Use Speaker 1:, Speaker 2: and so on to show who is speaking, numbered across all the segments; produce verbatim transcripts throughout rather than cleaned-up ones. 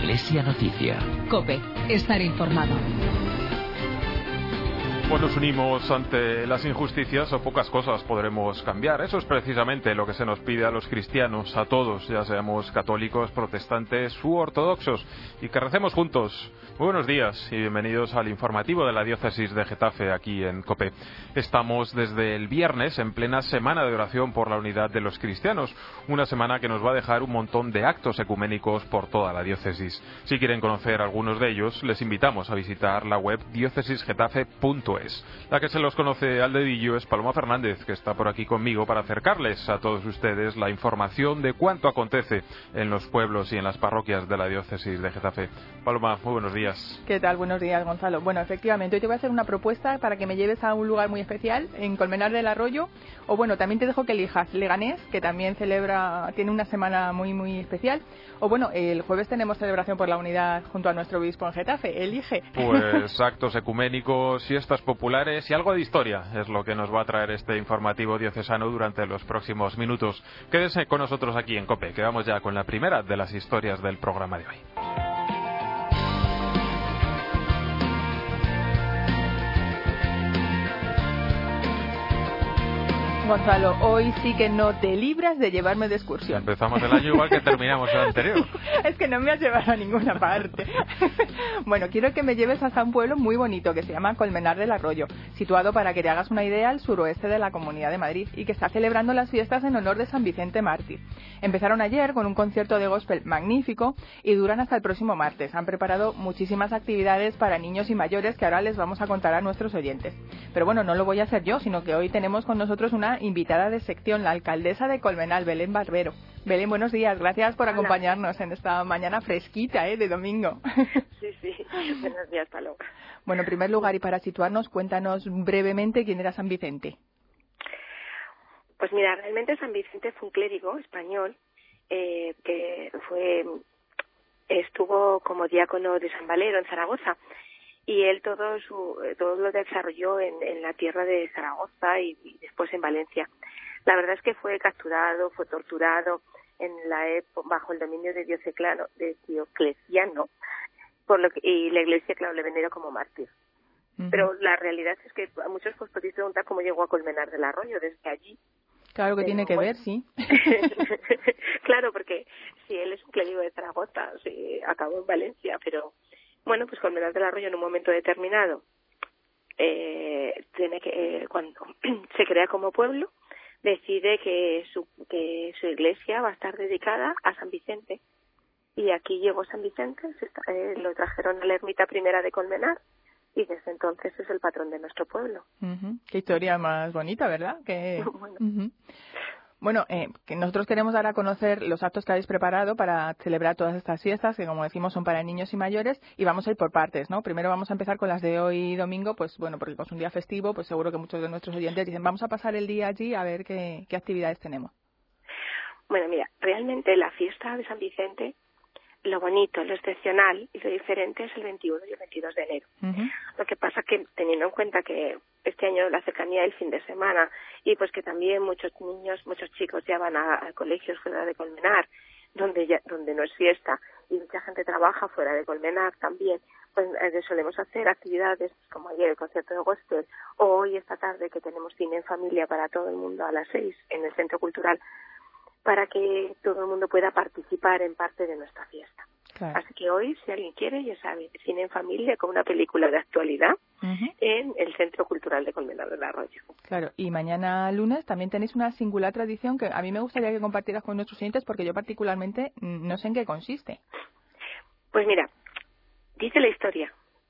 Speaker 1: Iglesia Noticia.
Speaker 2: COPE. Estar informado.
Speaker 3: Pues nos unimos ante las injusticias o pocas cosas podremos cambiar. Eso es precisamente lo que se nos pide a los cristianos, a todos, ya seamos católicos, protestantes u ortodoxos, y que recemos juntos. Muy buenos días y bienvenidos al informativo de la diócesis de Getafe aquí en COPE. Estamos desde el viernes en plena semana de oración por la unidad de los cristianos, una semana que nos va a dejar un montón de actos ecuménicos por toda la diócesis. Si quieren conocer algunos de ellos, les invitamos a visitar la web diócesis getafe punto es. La que se los conoce al dedillo es Paloma Fernández, que está por aquí conmigo para acercarles a todos ustedes la información de cuánto acontece en los pueblos y en las parroquias de la diócesis de Getafe. Paloma, muy buenos días.
Speaker 4: ¿Qué tal? Buenos días, Gonzalo. Bueno, efectivamente, hoy te voy a hacer una propuesta para que me lleves a un lugar muy especial, en Colmenar del Arroyo, o bueno, también te dejo que elijas Leganés, que también celebra, tiene una semana muy, muy especial, o bueno, el jueves tenemos celebración por la unidad junto a nuestro obispo en Getafe. Elige.
Speaker 3: Pues actos ecuménicos, fiestas populares y algo de historia es lo que nos va a traer este informativo diocesano durante los próximos minutos. Quédese con nosotros aquí en COPE, que vamos ya con la primera de las historias del programa de hoy.
Speaker 4: Gonzalo, hoy sí que no te libras de llevarme de excursión.
Speaker 3: Empezamos el año igual que terminamos el anterior.
Speaker 4: Es que no me has llevado a ninguna parte. Bueno, quiero que me lleves hasta un pueblo muy bonito que se llama Colmenar del Arroyo, situado, para que te hagas una idea, al suroeste de la Comunidad de Madrid, y que está celebrando las fiestas en honor de San Vicente Mártir. Empezaron ayer con un concierto de gospel magnífico y duran hasta el próximo martes. Han preparado muchísimas actividades para niños y mayores que ahora les vamos a contar a nuestros oyentes. Pero bueno, no lo voy a hacer yo, sino que hoy tenemos con nosotros una invitada de sección, la alcaldesa de Colmenar, Belén Barbero. Belén, buenos días, gracias por acompañarnos en esta mañana fresquita, ¿eh?, de domingo.
Speaker 5: Sí, sí, buenos días, Paloma.
Speaker 4: Bueno, en primer lugar, y para situarnos, cuéntanos brevemente quién era San Vicente.
Speaker 5: Pues mira, realmente San Vicente fue un clérigo español eh, que fue estuvo como diácono de San Valero en Zaragoza. Y él todo su todo lo desarrolló en, en la tierra de Zaragoza y, y después en Valencia. La verdad es que fue capturado, fue torturado en la época, bajo el dominio de Diocleciano, de Diocleciano, por lo que, y la Iglesia, claro, le veneró como mártir. Uh-huh. Pero la realidad es que a muchos pues podéis preguntar cómo llegó a Colmenar del Arroyo desde allí.
Speaker 4: Claro que
Speaker 5: Pero,
Speaker 4: tiene que
Speaker 5: bueno,
Speaker 4: ver, sí.
Speaker 5: Claro, porque si él es un clérigo de Zaragoza, sí, acabó en Valencia, pero bueno, pues Colmenar del Arroyo en un momento determinado eh, tiene que eh, cuando se crea como pueblo, decide que su que su iglesia va a estar dedicada a San Vicente, y aquí llegó San Vicente, se está, eh, lo trajeron a la ermita primera de Colmenar y desde entonces es el patrón de nuestro pueblo.
Speaker 4: Uh-huh. Qué historia más bonita, ¿verdad? Que...
Speaker 5: Bueno.
Speaker 4: Uh-huh. Bueno, eh, que nosotros queremos dar a conocer los actos que habéis preparado para celebrar todas estas fiestas, que como decimos son para niños y mayores, y vamos a ir por partes, ¿no? Primero vamos a empezar con las de hoy domingo, pues bueno, porque es un día festivo, pues seguro que muchos de nuestros oyentes dicen, vamos a pasar el día allí a ver qué, qué actividades tenemos.
Speaker 5: Bueno, mira, realmente la fiesta de San Vicente, lo bonito, lo excepcional y lo diferente es el veintiuno y el veintidós de enero. Uh-huh. Lo que pasa que, teniendo en cuenta que este año la cercanía del fin de semana y pues que también muchos niños, muchos chicos ya van a, a colegios fuera de Colmenar, donde ya, donde no es fiesta, y mucha gente trabaja fuera de Colmenar también, pues eh, solemos hacer actividades como ayer el concierto de gospel, o hoy esta tarde que tenemos cine en familia para todo el mundo a las seis en el Centro Cultural, para que todo el mundo pueda participar en parte de nuestra fiesta. Claro. Así que hoy, si alguien quiere, ya sabe, cine en familia con una película de actualidad uh-huh. en el Centro Cultural de Colmenar del Arroyo.
Speaker 4: Claro, y mañana lunes también tenéis una singular tradición que a mí me gustaría que compartieras con nuestros oyentes, porque yo particularmente no sé en qué consiste.
Speaker 5: Pues mira, dice la historia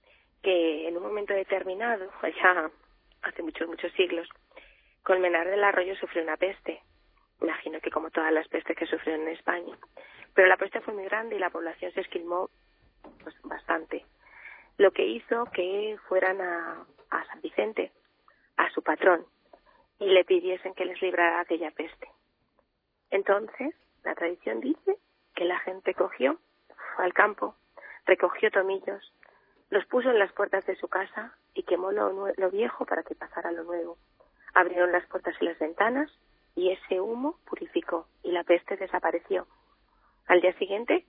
Speaker 5: que en un momento determinado, allá hace muchos, muchos siglos, Colmenar del Arroyo sufrió una peste. Imagino que como todas las pestes que sufrieron en España. Pero la peste fue muy grande y la población se esquilmó pues, bastante. Lo que hizo que fueran a, a San Vicente, a su patrón, y le pidiesen que les librara aquella peste. Entonces, la tradición dice que la gente cogió, fue al campo, recogió tomillos, los puso en las puertas de su casa y quemó lo, lo viejo para que pasara lo nuevo. Abrieron las puertas y las ventanas y ese humo purificó y la peste desapareció. Al día siguiente,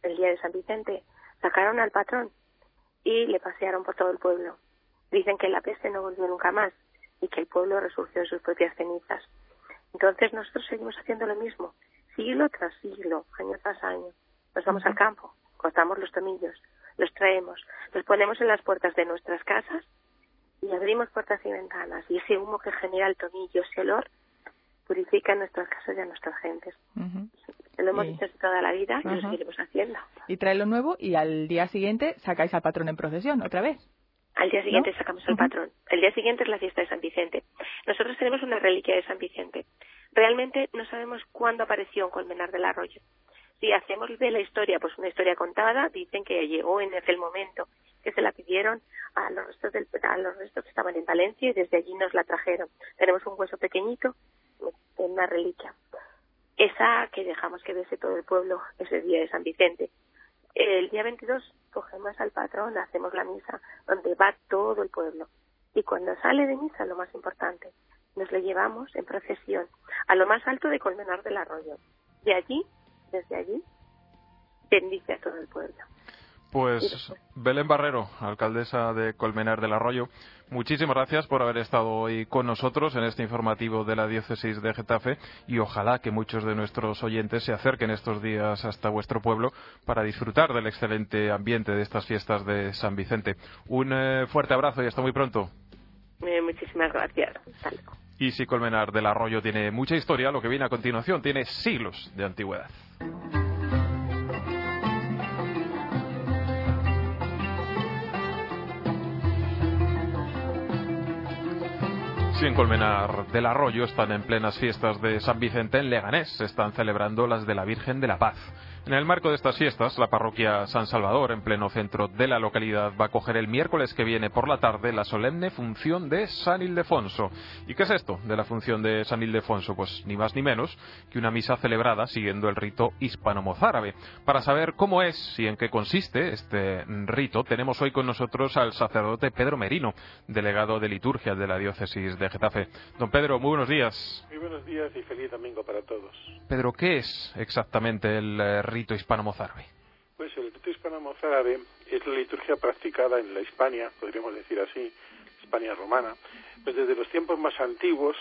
Speaker 5: el día de San Vicente, sacaron al patrón y le pasearon por todo el pueblo. Dicen que la peste no volvió nunca más y que el pueblo resurgió de sus propias cenizas. Entonces nosotros seguimos haciendo lo mismo, siglo tras siglo, año tras año. Nos vamos al campo, cortamos los tomillos, los traemos, los ponemos en las puertas de nuestras casas y abrimos puertas y ventanas. Y ese humo que genera el tomillo, ese olor, purifica nuestras casas y a nuestras gentes. Uh-huh. Lo hemos y... hecho toda la vida y uh-huh. lo seguiremos haciendo.
Speaker 4: Y trae lo nuevo y al día siguiente sacáis al patrón en procesión, otra vez.
Speaker 5: Al día siguiente ¿no? sacamos al
Speaker 4: uh-huh.
Speaker 5: patrón. El día siguiente es la fiesta de San Vicente. Nosotros tenemos una reliquia de San Vicente. Realmente no sabemos cuándo apareció en Colmenar del Arroyo. Si hacemos de la historia, pues una historia contada, dicen que llegó en aquel momento que se la pidieron a los restos del, a los restos que estaban en Valencia y desde allí nos la trajeron. Tenemos un hueso pequeñito en una reliquia. Esa que dejamos que bese todo el pueblo ese día de San Vicente. El día veintidós cogemos al patrón, hacemos la misa, donde va todo el pueblo. Y cuando sale de misa, lo más importante, nos lo llevamos en procesión a lo más alto de Colmenar del Arroyo. De allí, desde allí, bendice a todo el pueblo.
Speaker 3: Pues Belén Barrero, alcaldesa de Colmenar del Arroyo, muchísimas gracias por haber estado hoy con nosotros en este informativo de la Diócesis de Getafe y ojalá que muchos de nuestros oyentes se acerquen estos días hasta vuestro pueblo para disfrutar del excelente ambiente de estas fiestas de San Vicente. Un eh, fuerte abrazo y hasta muy pronto.
Speaker 5: Eh, muchísimas gracias. Hasta luego.
Speaker 3: Y si Colmenar del Arroyo tiene mucha historia, lo que viene a continuación tiene siglos de antigüedad. Si en Colmenar del Arroyo están en plenas fiestas de San Vicente, en Leganés se están celebrando las de la Virgen de la Paz. En el marco de estas fiestas, la parroquia San Salvador, en pleno centro de la localidad, va a acoger el miércoles que viene por la tarde la solemne función de San Ildefonso. ¿Y qué es esto de la función de San Ildefonso? Pues ni más ni menos que una misa celebrada siguiendo el rito hispano-mozárabe. Para saber cómo es y en qué consiste este rito, tenemos hoy con nosotros al sacerdote Pedro Merino, delegado de liturgia de la diócesis de Getafe. Don Pedro, muy buenos días.
Speaker 1: Muy buenos días y feliz domingo para todos.
Speaker 3: Pedro, ¿qué es exactamente el eh, rito hispano-mozárabe?
Speaker 1: Pues el rito hispano-mozárabe es la liturgia practicada en la Hispania, podríamos decir así, Hispania romana, pues desde los tiempos más antiguos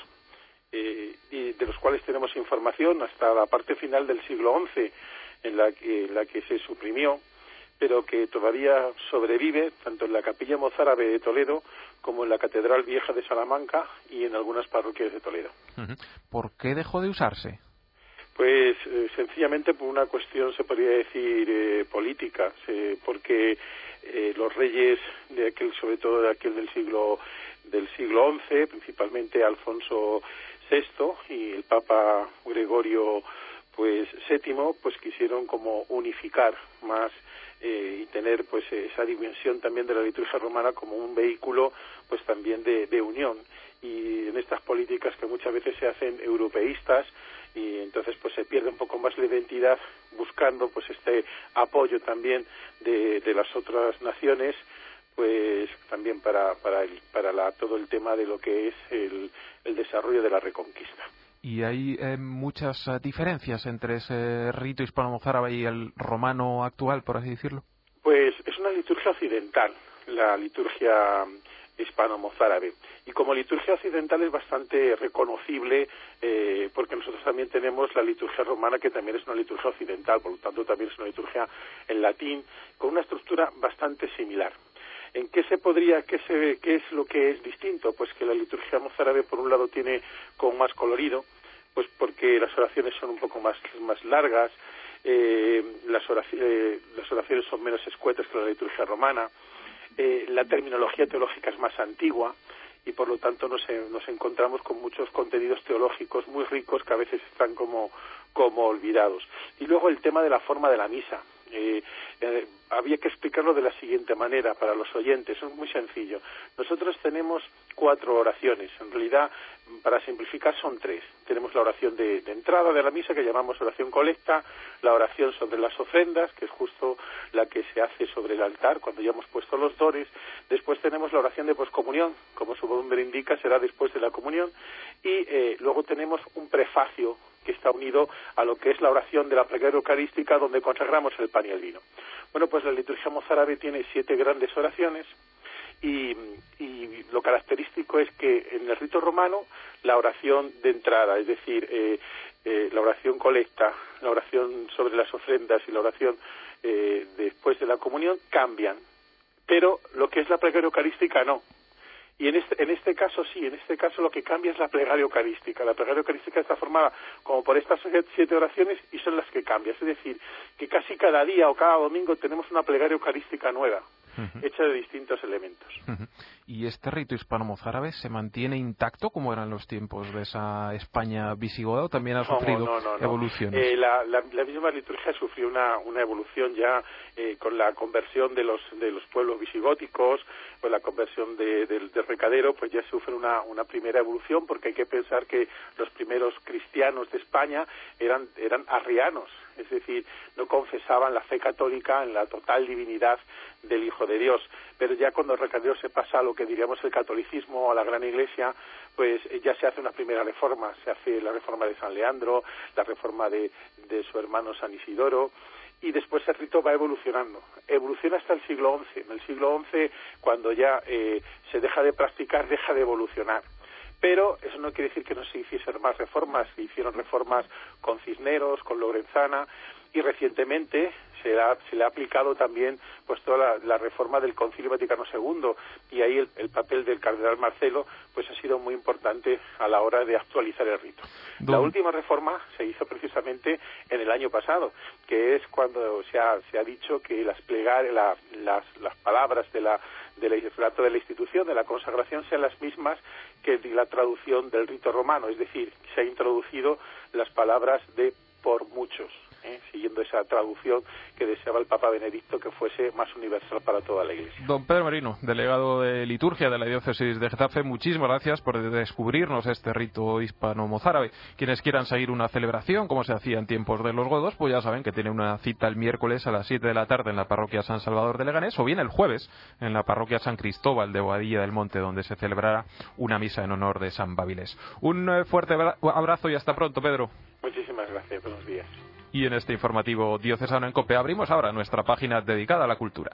Speaker 1: eh, y de los cuales tenemos información hasta la parte final del siglo once, en la que, en la que se suprimió, pero que todavía sobrevive tanto en la capilla mozárabe de Toledo como en la Catedral Vieja de Salamanca y en algunas parroquias de Toledo.
Speaker 3: ¿Por qué dejó de usarse?
Speaker 1: Pues eh, sencillamente por una cuestión, se podría decir, eh, política, eh, porque eh, los reyes de aquel, sobre todo de aquel del siglo del siglo once, principalmente Alfonso sexto y el Papa Gregorio pues séptimo, pues quisieron como unificar más eh, y tener pues esa dimensión también de la liturgia romana como un vehículo pues también de, de unión, y en estas políticas que muchas veces se hacen europeístas, y entonces pues se pierde un poco más la identidad buscando pues este apoyo también de, de las otras naciones, pues también para para el, para la, todo el tema de lo que es el, el desarrollo de la Reconquista.
Speaker 3: ¿Y hay eh, muchas uh, diferencias entre ese rito hispano-mozárabe y el romano actual, por así decirlo?
Speaker 1: Pues es una liturgia occidental, la liturgia hispano-mozárabe, y como liturgia occidental es bastante reconocible eh, porque nosotros también tenemos la liturgia romana, que también es una liturgia occidental, por lo tanto también es una liturgia en latín con una estructura bastante similar. ¿En qué se podría, qué, se, qué es lo que es distinto? Pues que la liturgia mozárabe por un lado tiene como más colorido, pues porque las oraciones son un poco más, más largas, eh, las, oraciones, eh, las oraciones son menos escuetas que la liturgia romana, eh, la terminología teológica es más antigua y por lo tanto nos, nos encontramos con muchos contenidos teológicos muy ricos que a veces están como, como olvidados. Y luego el tema de la forma de la misa. Eh, eh, había que explicarlo de la siguiente manera para los oyentes, es muy sencillo. Nosotros tenemos cuatro oraciones, en realidad para simplificar son tres. Tenemos la oración de, de entrada de la misa, que llamamos oración colecta, la oración sobre las ofrendas, que es justo la que se hace sobre el altar cuando ya hemos puesto los dones. Después tenemos la oración de poscomunión, como su nombre indica será después de la comunión, y eh, luego tenemos un prefacio que está unido a lo que es la oración de la plegaria eucarística, donde consagramos el pan y el vino. Bueno, pues la liturgia mozárabe tiene siete grandes oraciones, y, y lo característico es que en el rito romano la oración de entrada, es decir, eh, eh, la oración colecta, la oración sobre las ofrendas y la oración eh, después de la comunión cambian, pero lo que es la plegaria eucarística no. Y en este, en este caso sí, en este caso lo que cambia es la plegaria eucarística. La plegaria eucarística está formada como por estas siete oraciones y son las que cambian. Es decir, que casi cada día o cada domingo tenemos una plegaria eucarística nueva, uh-huh, hecha de distintos elementos.
Speaker 3: Uh-huh. ¿Y este rito hispano-mozárabe se mantiene intacto como eran los tiempos de esa España visigoda o también ha sufrido
Speaker 1: no, no, no, no.
Speaker 3: evoluciones?
Speaker 1: Eh, la, la, la misma liturgia sufrió una, una evolución ya eh, con la conversión de los de los pueblos visigóticos, con la conversión de, de, del recadero, pues ya sufre una, una primera evolución, porque hay que pensar que los primeros cristianos de España eran, eran arrianos, es decir, no confesaban la fe católica en la total divinidad del Hijo de Dios. Pero ya cuando el recadero se pasa a lo que diríamos el catolicismo o a la Gran Iglesia, pues ya se hace una primera reforma, se hace la reforma de San Leandro, la reforma de, de su hermano San Isidoro, y después el rito va evolucionando. Evoluciona hasta el siglo once. En el siglo once, cuando ya eh, se deja de practicar, deja de evolucionar. Pero eso no quiere decir que no se hiciesen más reformas. Se hicieron reformas con Cisneros, con Lorenzana, y recientemente se, ha, se le ha aplicado también pues toda la, la reforma del Concilio Vaticano segundo, y ahí el, el papel del cardenal Marcelo pues ha sido muy importante a la hora de actualizar el rito. Don... La última reforma se hizo precisamente en el año pasado, que es cuando se ha, se ha dicho que las plegarias, la, las, las palabras de la del relato de la institución, de la consagración, sean las mismas que la traducción del rito romano, es decir, se ha introducido las palabras de por muchos, ¿eh? siguiendo esa traducción que deseaba el Papa Benedicto, que fuese más universal para toda la Iglesia.
Speaker 3: Don Pedro Merino, delegado de liturgia de la diócesis de Getafe, muchísimas gracias por descubrirnos este rito hispano-mozárabe. Quienes quieran seguir una celebración, como se hacía en tiempos de los godos, pues ya saben que tienen una cita el miércoles a las siete de la tarde en la parroquia San Salvador de Leganés, o bien el jueves en la parroquia San Cristóbal de Boadilla del Monte, donde se celebrará una misa en honor de San Babilés. Un fuerte abrazo y hasta pronto, Pedro.
Speaker 1: Muchísimas gracias, buenos días.
Speaker 3: Y en este informativo diocesano en COPE abrimos ahora nuestra página dedicada a la cultura.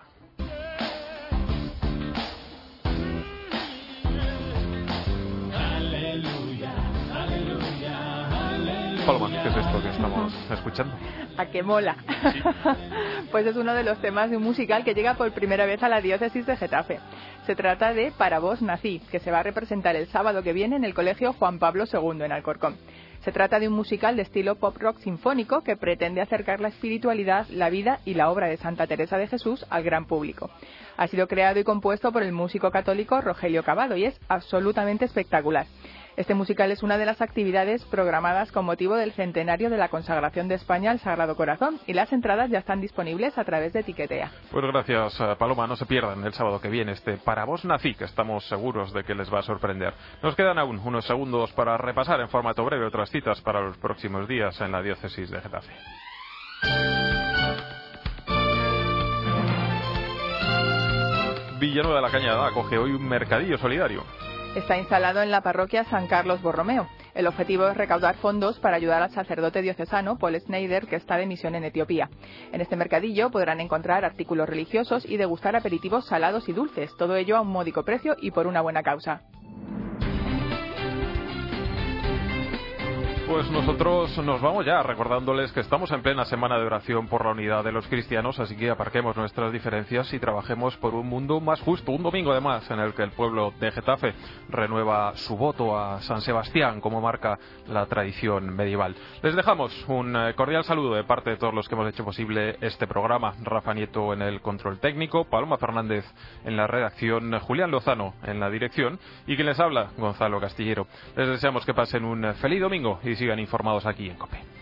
Speaker 3: Paloma, ¿qué es esto que estamos escuchando?
Speaker 4: ¿A qué mola? Sí. Pues es uno de los temas de un musical que llega por primera vez a la diócesis de Getafe. Se trata de Para vos nací, que se va a representar el sábado que viene en el Colegio Juan Pablo segundo en Alcorcón. Se trata de un musical de estilo pop rock sinfónico que pretende acercar la espiritualidad, la vida y la obra de Santa Teresa de Jesús al gran público. Ha sido creado y compuesto por el músico católico Rogelio Cavado y es absolutamente espectacular. Este musical es una de las actividades programadas con motivo del centenario de la consagración de España al Sagrado Corazón, y las entradas ya están disponibles a través de Tiquetea.
Speaker 3: Pues gracias, Paloma. No se pierdan el sábado que viene este Para vos nací, que estamos seguros de que les va a sorprender. Nos quedan aún unos segundos para repasar en formato breve otras citas para los próximos días en la diócesis de Getafe. Villanueva de la Cañada acoge hoy un mercadillo solidario.
Speaker 4: Está instalado en la parroquia San Carlos Borromeo. El objetivo es recaudar fondos para ayudar al sacerdote diocesano Paul Schneider, que está de misión en Etiopía. En este mercadillo podrán encontrar artículos religiosos y degustar aperitivos salados y dulces, todo ello a un módico precio y por una buena causa.
Speaker 3: Pues nosotros nos vamos ya recordándoles que estamos en plena semana de oración por la unidad de los cristianos, así que aparquemos nuestras diferencias y trabajemos por un mundo más justo. Un domingo además en el que el pueblo de Getafe renueva su voto a San Sebastián, como marca la tradición medieval. Les dejamos un cordial saludo de parte de todos los que hemos hecho posible este programa. Rafa Nieto en el control técnico, Paloma Fernández en la redacción, Julián Lozano en la dirección y quien les habla, Gonzalo Castillero. Les deseamos que pasen un feliz domingo y sigan informados aquí en COPE.